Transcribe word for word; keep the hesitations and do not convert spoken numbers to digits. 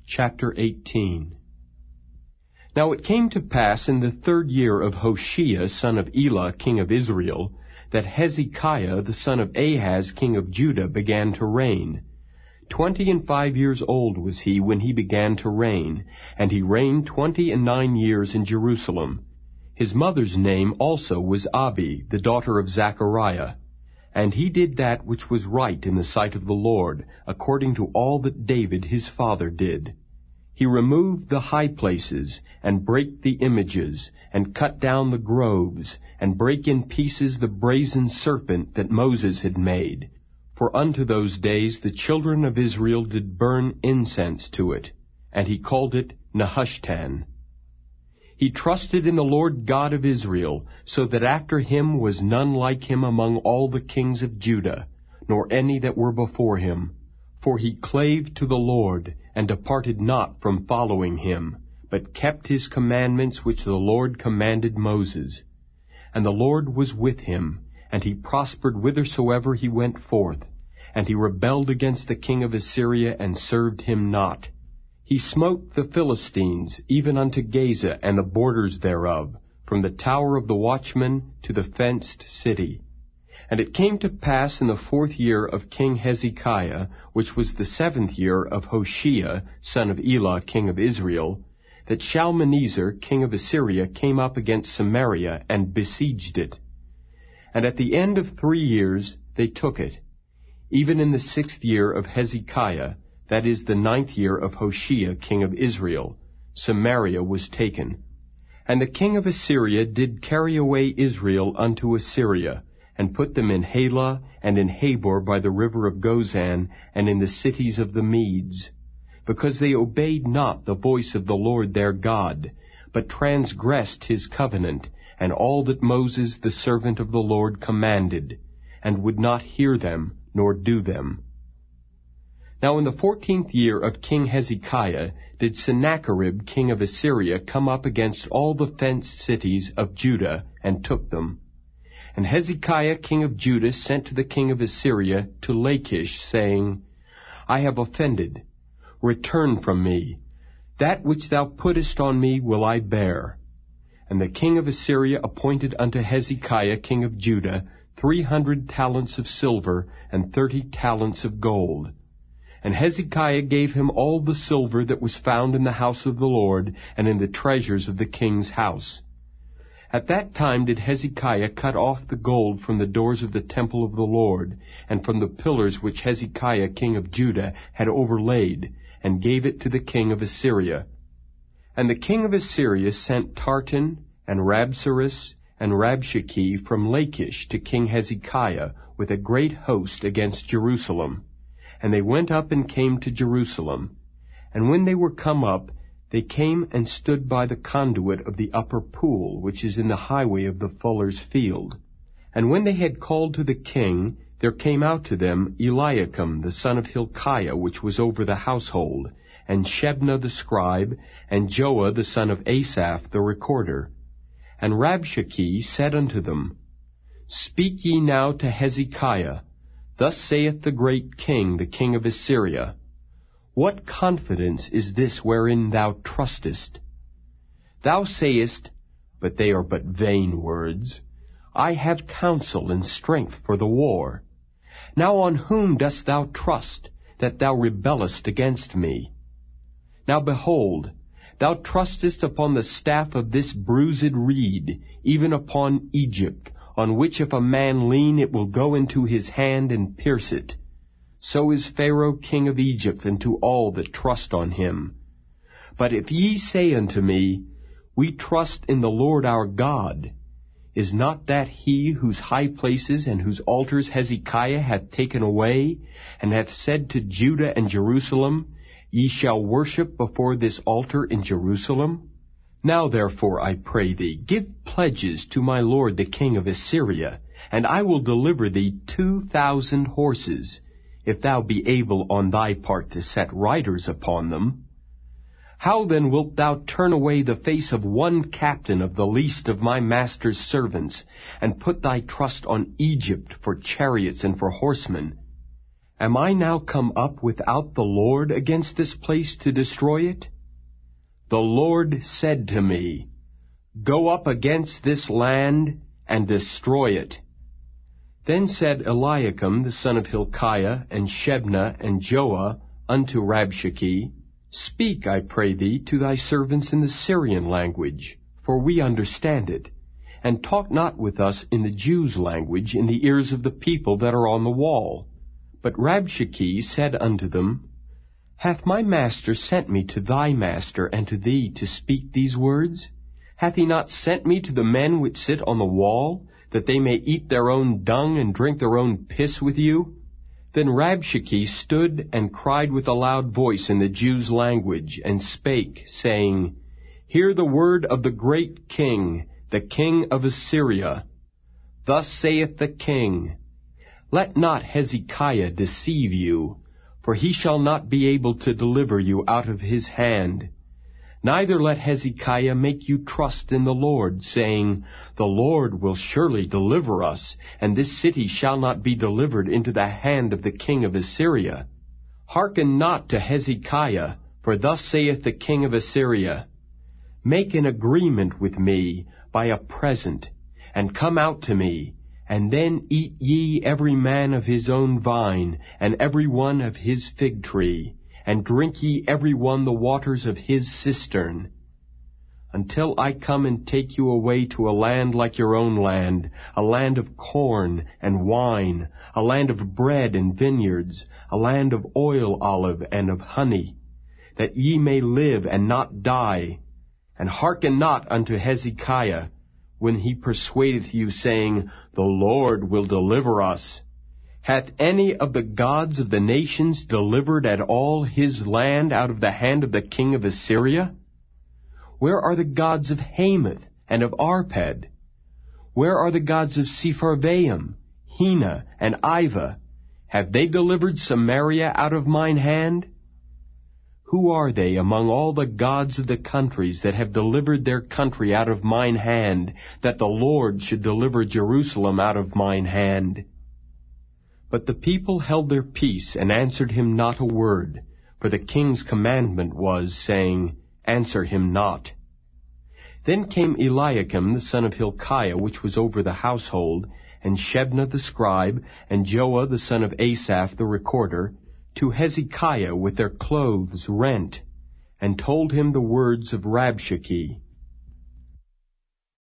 Chapter eighteen. Now it came to pass in the third year of Hoshea son of Elah king of Israel, that Hezekiah the son of Ahaz king of Judah began to reign. Twenty and five years old was he when he began to reign, and he reigned twenty and nine years in Jerusalem. His mother's name also was Abi, the daughter of Zechariah. And he did that which was right in the sight of the Lord, according to all that David his father did. He removed the high places, and brake the images, and cut down the groves, and brake in pieces the brazen serpent that Moses had made. For unto those days the children of Israel did burn incense to it, and he called it Nehushtan. He trusted in the Lord God of Israel, so that after him was none like him among all the kings of Judah, nor any that were before him. For he clave to the Lord, and departed not from following him, but kept his commandments which the Lord commanded Moses. And the Lord was with him, and he prospered whithersoever he went forth. And he rebelled against the king of Assyria, and served him not. He smote the Philistines, even unto Gaza and the borders thereof, from the tower of the watchman to the fenced city. And it came to pass in the fourth year of King Hezekiah, which was the seventh year of Hoshea, son of Elah, king of Israel, that Shalmaneser, king of Assyria, came up against Samaria and besieged it. And at the end of three years they took it. Even in the sixth year of Hezekiah, that is the ninth year of Hoshea, king of Israel, Samaria was taken. And the king of Assyria did carry away Israel unto Assyria, and put them in Halah, and in Habor by the river of Gozan, and in the cities of the Medes, because they obeyed not the voice of the Lord their God, but transgressed his covenant, and all that Moses the servant of the Lord commanded, and would not hear them, nor do them. Now in the fourteenth year of King Hezekiah did Sennacherib king of Assyria come up against all the fenced cities of Judah, and took them. And Hezekiah king of Judah sent to the king of Assyria to Lachish, saying, I have offended. Return from me. That which thou puttest on me will I bear. And the king of Assyria appointed unto Hezekiah king of Judah three hundred talents of silver, and thirty talents of gold. And Hezekiah gave him all the silver that was found in the house of the Lord, and in the treasures of the king's house. At that time did Hezekiah cut off the gold from the doors of the temple of the Lord, and from the pillars which Hezekiah king of Judah had overlaid, and gave it to the king of Assyria. And the king of Assyria sent Tartan, and Rabsaris, and Rabshakeh from Lachish to King Hezekiah with a great host against Jerusalem. And they went up and came to Jerusalem. And when they were come up, they came and stood by the conduit of the upper pool, which is in the highway of the fuller's field. And when they had called to the king, there came out to them Eliakim the son of Hilkiah, which was over the household, and Shebna the scribe, and Joah the son of Asaph the recorder. And Rabshakeh said unto them, Speak ye now to Hezekiah, Thus saith the great king, the king of Assyria, What confidence is this wherein thou trustest? Thou sayest, but they are but vain words, I have counsel and strength for the war. Now on whom dost thou trust, that thou rebellest against me? Now behold, thou trustest upon the staff of this bruised reed, even upon Egypt, on which if a man lean it will go into his hand and pierce it. So is Pharaoh king of Egypt unto all that trust on him. But if ye say unto me, We trust in the Lord our God, is not that he whose high places and whose altars Hezekiah hath taken away, and hath said to Judah and Jerusalem, Ye shall worship before this altar in Jerusalem? Now therefore, I pray thee, give pledges to my lord the king of Assyria, and I will deliver thee two thousand horses, if thou be able on thy part to set riders upon them. How then wilt thou turn away the face of one captain of the least of my master's servants, and put thy trust on Egypt for chariots and for horsemen? Am I now come up without the Lord against this place to destroy it? The Lord said to me, Go up against this land and destroy it. Then said Eliakim the son of Hilkiah, and Shebna, and Joah, unto Rabshakeh, Speak, I pray thee, to thy servants in the Syrian language, for we understand it, and talk not with us in the Jews' language in the ears of the people that are on the wall. But Rabshakeh said unto them, Hath my master sent me to thy master and to thee to speak these words? Hath he not sent me to the men which sit on the wall, that they may eat their own dung and drink their own piss with you? Then Rabshakeh stood and cried with a loud voice in the Jews' language, and spake, saying, Hear the word of the great king, the king of Assyria. Thus saith the king, Let not Hezekiah deceive you, for he shall not be able to deliver you out of his hand. Neither let Hezekiah make you trust in the Lord, saying, The Lord will surely deliver us, and this city shall not be delivered into the hand of the king of Assyria. Hearken not to Hezekiah, for thus saith the king of Assyria, Make an agreement with me by a present, and come out to me, and then eat ye every man of his own vine, and every one of his fig tree, and drink ye every one the waters of his cistern, until I come and take you away to a land like your own land, a land of corn and wine, a land of bread and vineyards, a land of oil olive and of honey, that ye may live and not die. And hearken not unto Hezekiah, when he persuadeth you, saying, The Lord will deliver us. Hath any of the gods of the nations delivered at all his land out of the hand of the king of Assyria? Where are the gods of Hamath and of Arpad? Where are the gods of Sepharvaim, Hena, and Ivah? Have they delivered Samaria out of mine hand? Who are they among all the gods of the countries that have delivered their country out of mine hand, that the Lord should deliver Jerusalem out of mine hand? But the people held their peace, and answered him not a word, for the king's commandment was, saying, Answer him not. Then came Eliakim the son of Hilkiah, which was over the household, and Shebna the scribe, and Joah the son of Asaph the recorder, to Hezekiah with their clothes rent, and told him the words of Rabshakeh.